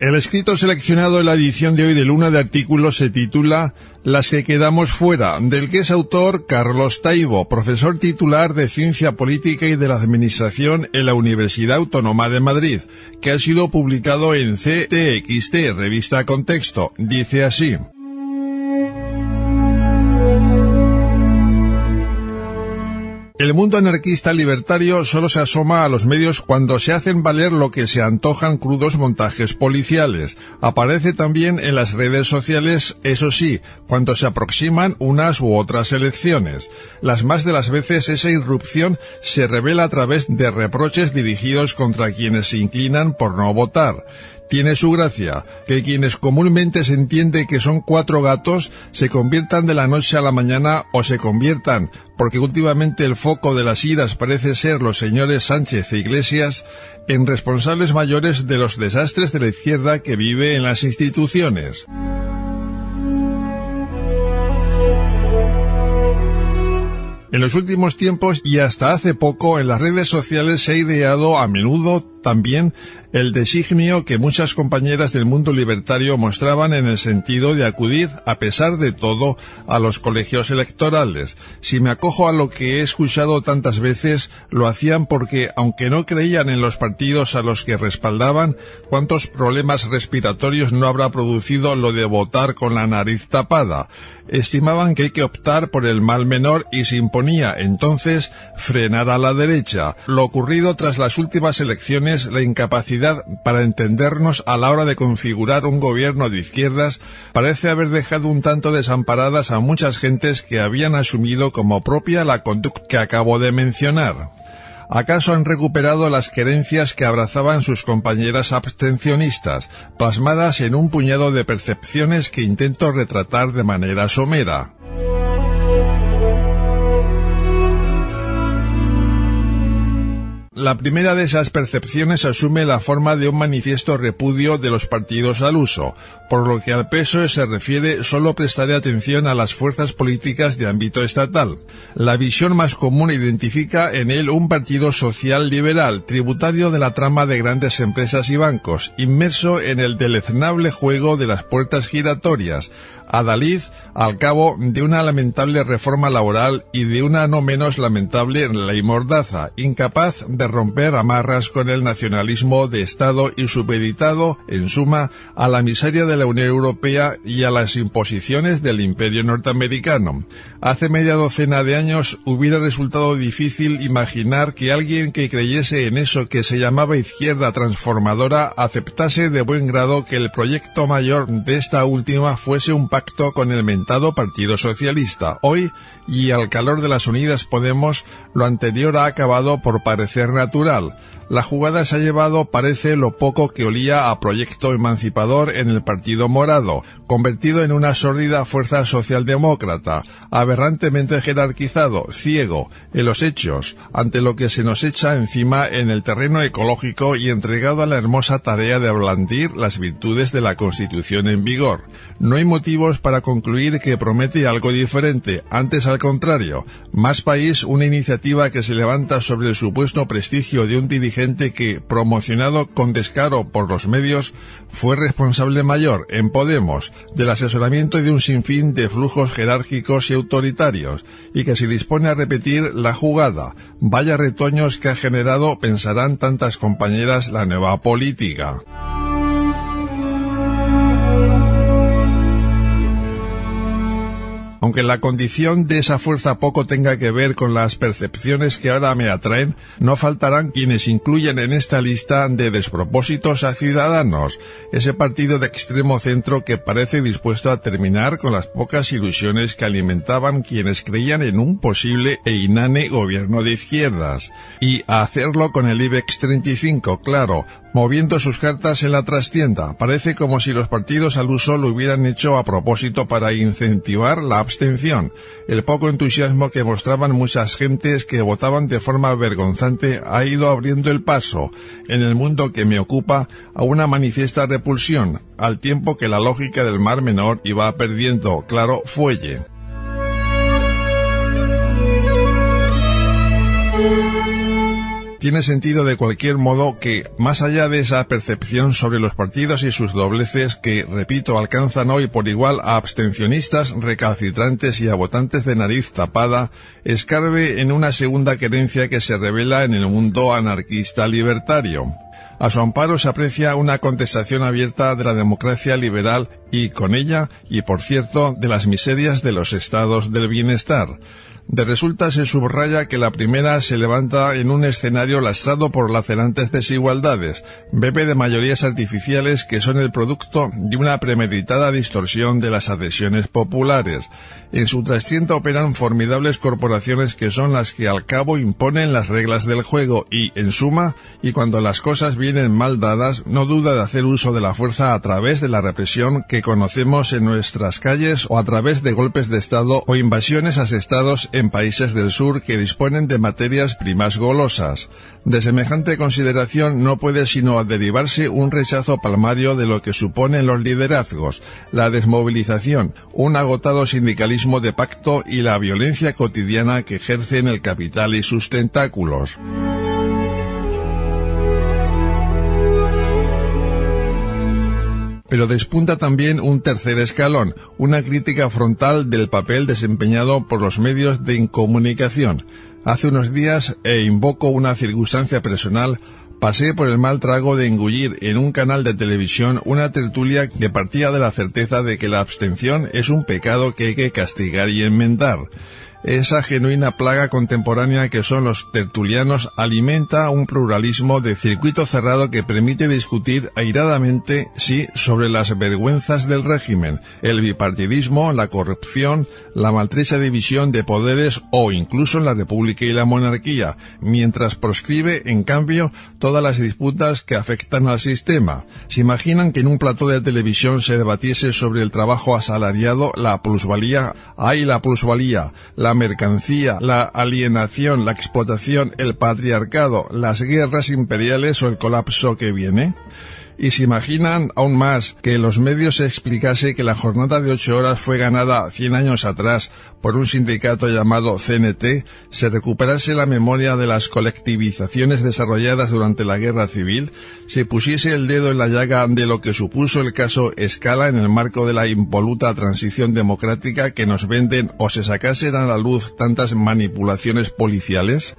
El escrito seleccionado en la edición de hoy de Luna de Artículos se titula Las que quedamos fuera, del que es autor Carlos Taibo, profesor titular de Ciencia Política y de la Administración en la Universidad Autónoma de Madrid, que ha sido publicado en CTXT, revista Contexto. Dice así: el mundo anarquista libertario solo se asoma a los medios cuando se hacen valer lo que se antojan crudos montajes policiales. Aparece también en las redes sociales, eso sí, cuando se aproximan unas u otras elecciones. Las más de las veces esa irrupción se revela a través de reproches dirigidos contra quienes se inclinan por no votar. Tiene su gracia que quienes comúnmente se entiende que son cuatro gatos se conviertan de la noche a la mañana, o se conviertan, porque últimamente el foco de las iras parece ser los señores Sánchez e Iglesias, en responsables mayores de los desastres de la izquierda que vive en las instituciones. En los últimos tiempos y hasta hace poco en las redes sociales se ha ideado a menudo también el designio que muchas compañeras del mundo libertario mostraban en el sentido de acudir, a pesar de todo, a los colegios electorales. Si me acojo a lo que he escuchado tantas veces, lo hacían porque, aunque no creían en los partidos a los que respaldaban, ¿cuántos problemas respiratorios no habrá producido lo de votar con la nariz tapada? Estimaban que hay que optar por el mal menor y se imponía entonces frenar a la derecha. Lo ocurrido tras las últimas elecciones, la incapacidad para entendernos a la hora de configurar un gobierno de izquierdas, parece haber dejado un tanto desamparadas a muchas gentes que habían asumido como propia la conducta que acabo de mencionar. ¿Acaso han recuperado las querencias que abrazaban sus compañeras abstencionistas, plasmadas en un puñado de percepciones que intento retratar de manera somera? La primera de esas percepciones asume la forma de un manifiesto repudio de los partidos al uso. Por lo que al PSOE se refiere, solo prestaré atención a las fuerzas políticas de ámbito estatal. La visión más común identifica en él un partido social liberal, tributario de la trama de grandes empresas y bancos, inmerso en el deleznable juego de las puertas giratorias, adalid al cabo de una lamentable reforma laboral y de una no menos lamentable ley mordaza, incapaz de romper amarras con el nacionalismo de Estado y supeditado, en suma, a la miseria de la Unión Europea y a las imposiciones del Imperio norteamericano. Hace media docena de años hubiera resultado difícil imaginar que alguien que creyese en eso que se llamaba izquierda transformadora aceptase de buen grado que el proyecto mayor de esta última fuese un pacto con el mentado Partido Socialista. Hoy, y al calor de las Unidas Podemos, lo anterior ha acabado por parecer natural. La jugada se ha llevado, parece, lo poco que olía a proyecto emancipador en el Partido Morado, convertido en una sórdida fuerza socialdemócrata, aberrantemente jerarquizado, ciego, en los hechos, ante lo que se nos echa encima en el terreno ecológico y entregado a la hermosa tarea de blandir las virtudes de la Constitución en vigor. No hay motivos para concluir que promete algo diferente, antes al contrario, más país, una iniciativa que se levanta sobre el supuesto prestigio de un dirigente que, promocionado con descaro por los medios, fue responsable mayor en Podemos del asesoramiento de un sinfín de flujos jerárquicos y autoritarios, y que se dispone a repetir la jugada. Vaya retoños que ha generado, pensarán tantas compañeras, la nueva política. Aunque la condición de esa fuerza poco tenga que ver con las percepciones que ahora me atraen, no faltarán quienes incluyen en esta lista de despropósitos a Ciudadanos, ese partido de extremo centro que parece dispuesto a terminar con las pocas ilusiones que alimentaban quienes creían en un posible e inane gobierno de izquierdas, y a hacerlo con el IBEX 35, claro, moviendo sus cartas en la trastienda. Parece como si los partidos al uso lo hubieran hecho a propósito para incentivar la abstención. El poco entusiasmo que mostraban muchas gentes que votaban de forma vergonzante ha ido abriendo el paso, en el mundo que me ocupa, a una manifiesta repulsión, al tiempo que la lógica del Mar Menor iba perdiendo, claro, fuelle. Tiene sentido de cualquier modo que, más allá de esa percepción sobre los partidos y sus dobleces que, repito, alcanzan hoy por igual a abstencionistas, recalcitrantes y a votantes de nariz tapada, escarbe en una segunda querencia que se revela en el mundo anarquista libertario. A su amparo se aprecia una contestación abierta de la democracia liberal y, con ella, y por cierto, de las miserias de los estados del bienestar. De resulta se subraya que la primera se levanta en un escenario lastrado por lacerantes desigualdades, bebe de mayorías artificiales que son el producto de una premeditada distorsión de las adhesiones populares. En su trastienda operan formidables corporaciones que son las que al cabo imponen las reglas del juego y, en suma, y cuando las cosas vienen mal dadas, no duda de hacer uso de la fuerza a través de la represión que conocemos en nuestras calles o a través de golpes de Estado o invasiones asestados en países del sur que disponen de materias primas golosas. De semejante consideración no puede sino derivarse un rechazo palmario de lo que suponen los liderazgos, la desmovilización, un agotado sindicalismo de pacto y la violencia cotidiana que ejercen el capital y sus tentáculos. Pero despunta también un tercer escalón, una crítica frontal del papel desempeñado por los medios de comunicación. Hace unos días, e invoco una circunstancia personal, pasé por el mal trago de engullir en un canal de televisión una tertulia que partía de la certeza de que la abstención es un pecado que hay que castigar y enmendar. Esa genuina plaga contemporánea que son los tertulianos alimenta un pluralismo de circuito cerrado que permite discutir airadamente, sí, sobre las vergüenzas del régimen, el bipartidismo, la corrupción, la maltrecha división de poderes o incluso la república y la monarquía, mientras proscribe, en cambio, todas las disputas que afectan al sistema. ¿Se imaginan que en un plató de televisión se debatiese sobre el trabajo asalariado, la plusvalía? ¡Ay, la plusvalía! La mercancía, la alienación, la explotación, el patriarcado, las guerras imperiales o el colapso que viene. Y se imaginan aún más que en los medios se explicase que la jornada de 8 horas fue ganada 100 años atrás por un sindicato llamado CNT, se recuperase la memoria de las colectivizaciones desarrolladas durante la guerra civil, se pusiese el dedo en la llaga de lo que supuso el caso Scala en el marco de la impoluta transición democrática que nos venden o se sacasen a la luz tantas manipulaciones policiales.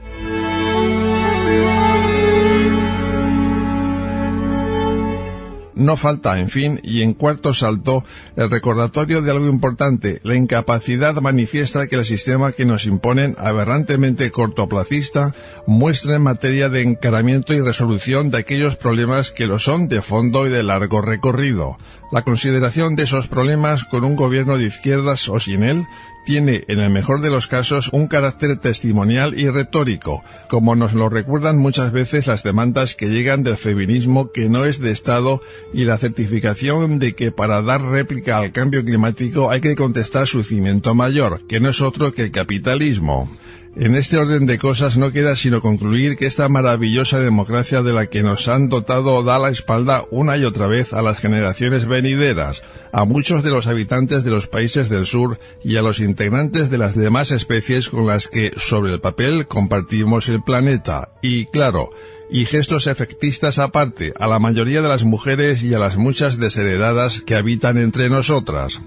No falta, en fin, y en cuarto salto, el recordatorio de algo importante, la incapacidad manifiesta que el sistema que nos imponen, aberrantemente cortoplacista, muestra en materia de encaramiento y resolución de aquellos problemas que lo son de fondo y de largo recorrido. La consideración de esos problemas con un gobierno de izquierdas o sin él tiene, en el mejor de los casos, un carácter testimonial y retórico, como nos lo recuerdan muchas veces las demandas que llegan del feminismo que no es de Estado y la certificación de que para dar réplica al cambio climático hay que contestar su cimiento mayor, que no es otro que el capitalismo. En este orden de cosas no queda sino concluir que esta maravillosa democracia de la que nos han dotado da la espalda una y otra vez a las generaciones venideras, a muchos de los habitantes de los países del sur y a los integrantes de las demás especies con las que, sobre el papel, compartimos el planeta. Y, claro, y gestos efectistas aparte, a la mayoría de las mujeres y a las muchas desheredadas que habitan entre nosotras.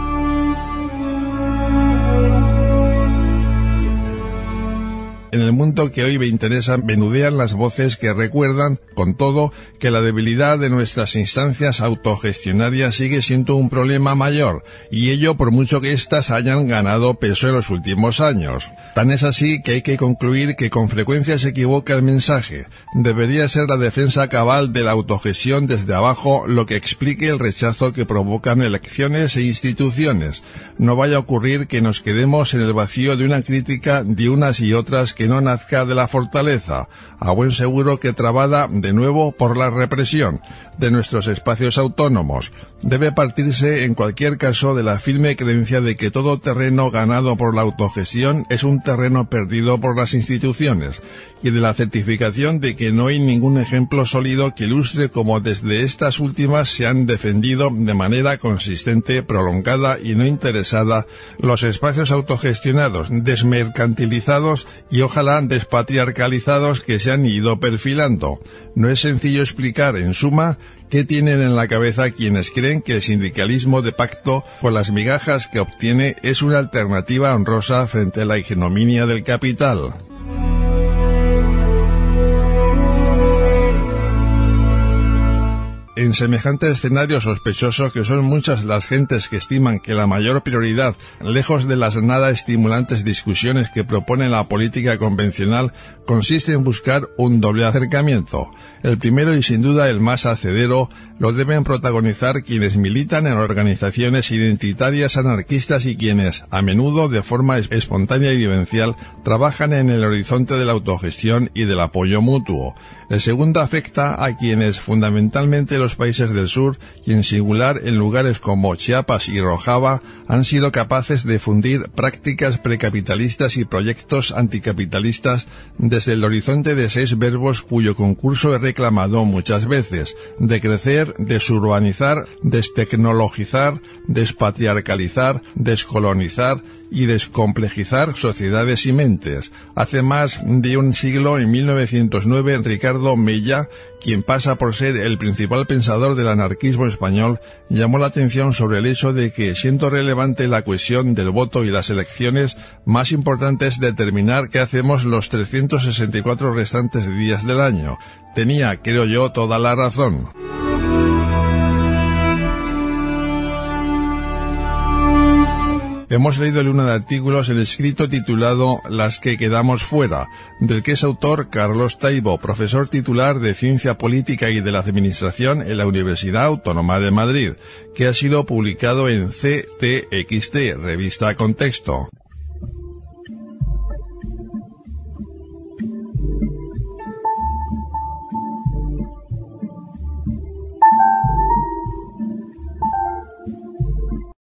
En el mundo que hoy me interesa menudean las voces que recuerdan, con todo, que la debilidad de nuestras instancias autogestionarias sigue siendo un problema mayor, y ello por mucho que éstas hayan ganado peso en los últimos años. Tan es así que hay que concluir que con frecuencia se equivoca el mensaje. Debería ser la defensa cabal de la autogestión desde abajo lo que explique el rechazo que provocan elecciones e instituciones. No vaya a ocurrir que nos quedemos en el vacío de una crítica de unas y otras que no nazca de la fortaleza, a buen seguro que trabada de nuevo por la represión de nuestros espacios autónomos. debe partirse en cualquier caso de la firme creencia de que todo terreno ganado por la autogestión es un terreno perdido por las instituciones, y de la certificación de que no hay ningún ejemplo sólido que ilustre cómo desde estas últimas se han defendido de manera consistente, prolongada y no interesada los espacios autogestionados, desmercantilizados y ojalá despatriarcalizados que se han ido perfilando. No es sencillo explicar, en suma, ¿qué tienen en la cabeza quienes creen que el sindicalismo de pacto con las migajas que obtiene es una alternativa honrosa frente a la ignominia del capital? En semejante escenario sospechoso, que son muchas las gentes que estiman que la mayor prioridad, lejos de las nada estimulantes discusiones que propone la política convencional, consiste en buscar un doble acercamiento. El primero, y sin duda el más hacedero, lo deben protagonizar quienes militan en organizaciones identitarias anarquistas y quienes, a menudo de forma espontánea y vivencial, trabajan en el horizonte de la autogestión y del apoyo mutuo. El segundo afecta a quienes, fundamentalmente los países del sur, y en singular en lugares como Chiapas y Rojava, han sido capaces de fundir prácticas precapitalistas y proyectos anticapitalistas desde el horizonte de 6 verbos cuyo concurso he reclamado muchas veces: decrecer, desurbanizar, destecnologizar, despatriarcalizar, descolonizar y descomplejizar sociedades y mentes. Hace más de un siglo, en 1909, Ricardo Mella, quien pasa por ser el principal pensador del anarquismo español, llamó la atención sobre el hecho de que, siendo relevante la cuestión del voto y las elecciones, más importante es determinar qué hacemos los 364 restantes días del año. Tenía, creo yo, toda la razón. Hemos leído en uno de artículos el escrito titulado Las que quedamos fuera, del que es autor Carlos Taibo, profesor titular de Ciencia Política y de la Administración en la Universidad Autónoma de Madrid, que ha sido publicado en CTXT, Revista Contexto.